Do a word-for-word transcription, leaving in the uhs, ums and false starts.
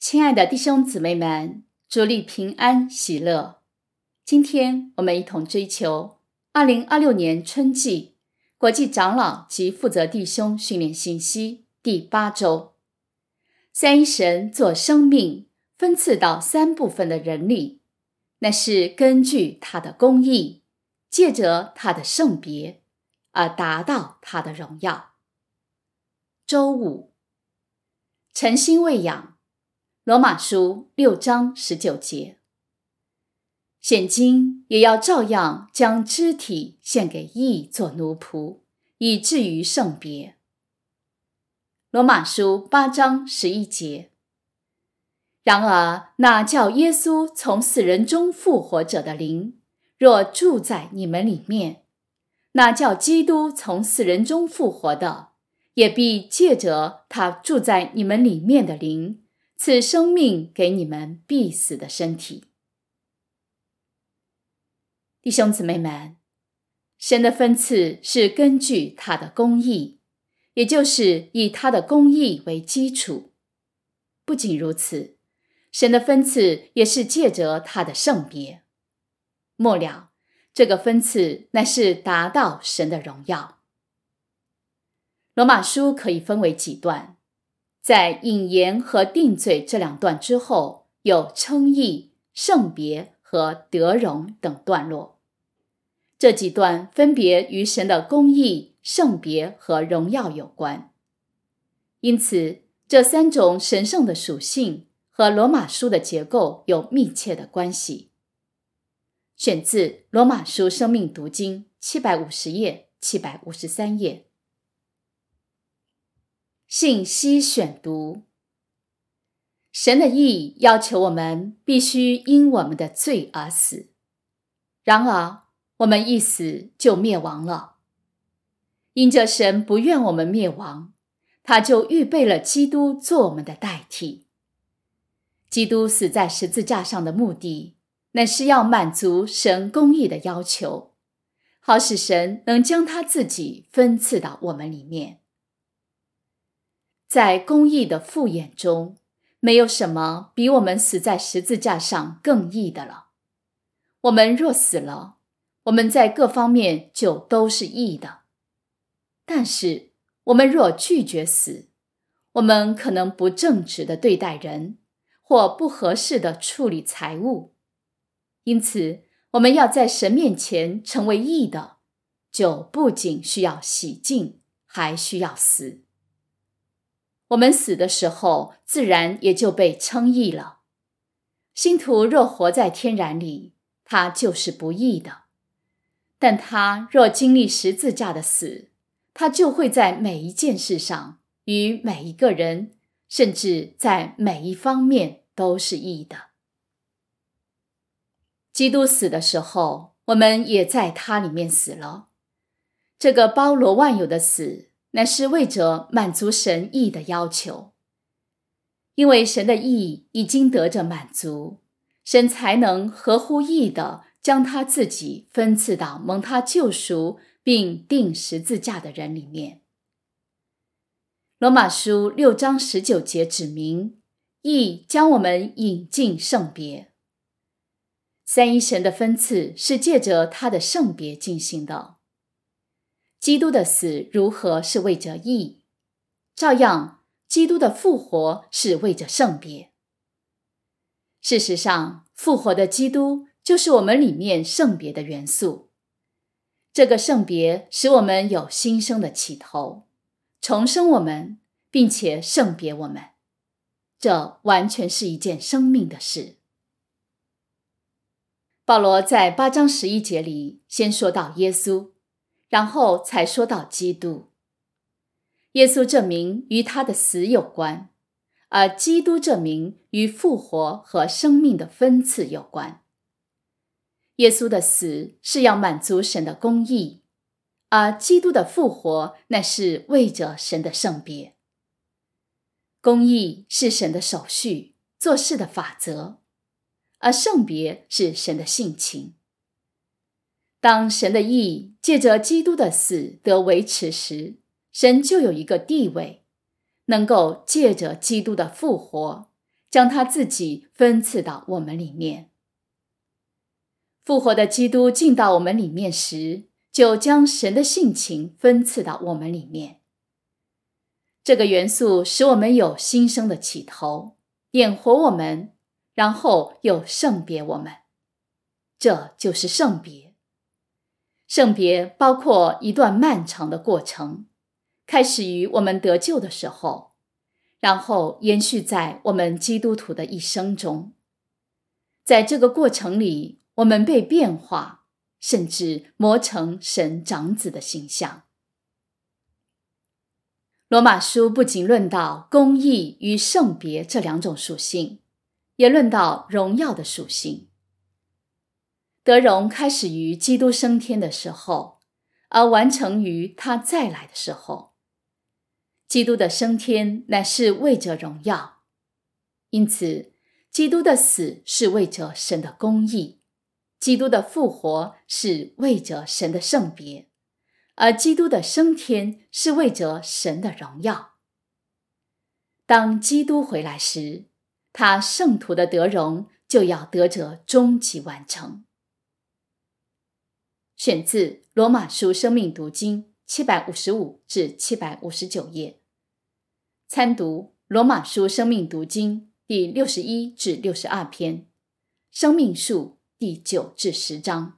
亲爱的弟兄姊妹们，主里平安喜乐。今天我们一同追求二零二六年春季国际长老及负责弟兄训练信息第八周。三一神做生命分赐到三部分的人力，那是根据他的公义，借着他的圣别而达到他的荣耀。周五，诚心喂养，罗马书六章十九节。现今也要照样将肢体献给义做奴仆，以至于圣别。罗马书八章十一节。然而那叫耶稣从死人中复活者的灵，若住在你们里面，那叫基督从死人中复活的，也必借着他住在你们里面的灵，赐生命给你们必死的身体。弟兄姊妹们，神的分赐是根据他的公义，也就是以他的公义为基础。不仅如此，神的分赐也是借着他的圣别。末了，这个分赐乃是达到神的荣耀。罗马书可以分为几段，在引言和定罪这两段之后，有称义、圣别和得荣等段落。这几段分别与神的公义、圣别和荣耀有关。因此，这三种神圣的属性和罗马书的结构有密切的关系。选自罗马书生命读经七百五十页、七百五十三页。信息选读。神的义要求我们必须因我们的罪而死，然而我们一死就灭亡了。因着神不愿我们灭亡，他就预备了基督做我们的代替。基督死在十字架上的目的，乃是要满足神公义的要求，好使神能将他自己分赐到我们里面。在公义的复眼中，没有什么比我们死在十字架上更义的了。我们若死了，我们在各方面就都是义的。但是我们若拒绝死，我们可能不正直地对待人，或不合适地处理财物。因此，我们要在神面前成为义的，就不仅需要洗净，还需要死。我们死的时候，自然也就被称义了。信徒若活在天然里，他就是不义的。但他若经历十字架的死，他就会在每一件事上，与每一个人，甚至在每一方面都是义的。基督死的时候，我们也在他里面死了。这个包罗万有的死，乃是为着满足神义的要求。因为神的义已经得着满足，神才能合乎义的将他自己分赐到蒙他救赎并钉十字架的人里面。罗马书六章十九节指明，义将我们引进圣别。三一神的分赐是借着他的圣别进行的。基督的死如何是为着义，照样基督的复活是为着圣别。事实上，复活的基督就是我们里面圣别的元素。这个圣别使我们有新生的起头，重生我们，并且圣别我们。这完全是一件生命的事。保罗在八章十一节里先说到耶稣，然后才说到基督。耶稣这名与他的死有关，而基督这名与复活和生命的分赐有关。耶稣的死是要满足神的公义，而基督的复活乃是为着神的圣别。公义是神的手续，做事的法则，而圣别是神的性情。当神的义借着基督的死得维持时，神就有一个地位，能够借着基督的复活， 将他自己分赐到我们里面。复活的基督进到我们里面时，就将神的性情分赐到我们里面。这个元素使我们有新生的起头，点活我们，然后又圣别我们。这就是圣别。圣别包括一段漫长的过程，开始于我们得救的时候，然后延续在我们基督徒的一生中。在这个过程里，我们被变化，甚至磨成神长子的形象。罗马书不仅论到公义与圣别这两种属性，也论到荣耀的属性。得荣开始于基督升天的时候，而完成于他再来的时候。基督的升天乃是为着荣耀，因此基督的死是为着神的公义，基督的复活是为着神的圣别，而基督的升天是为着神的荣耀。当基督回来时，他圣徒的得荣就要得着终极完成。选自罗马书生命读经七百五十五至七百五十九页，参读罗马书生命读经第六十一至六十二篇，生命树第九至十章。